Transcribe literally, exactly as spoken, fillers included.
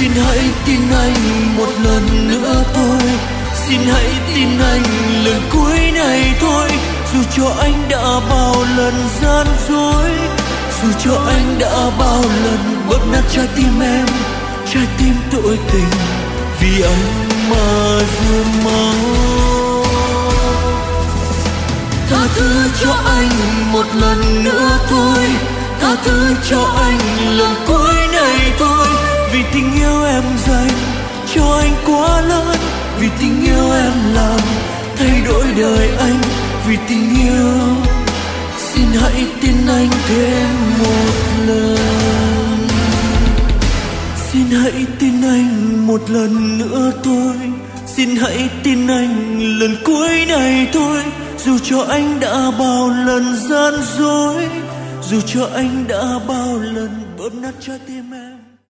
Xin hãy tin anh một lần nữa thôi, xin hãy tin anh lần cuối này thôi. Dù cho anh đã bao lần gian dối, dù cho anh đã bao lần bóp nát trái tim em, trái tim tội tình vì anh mà rơi máu. Tha thứ cho anh một lần nữa thôi, tha thứ cho anh lần cuối này thôi. Vì tình yêu em dành cho anh quá lớn, vì tình yêu em làm thay đổi đời anh. Vì tình yêu xin hãy tin anh thêm một lần, xin hãy tin anh một lần nữa thôi, xin hãy tin anh lần cuối này thôi. Dù cho anh đã bao lần gian dối, dù cho anh đã bao lần bóp nát trái tim em.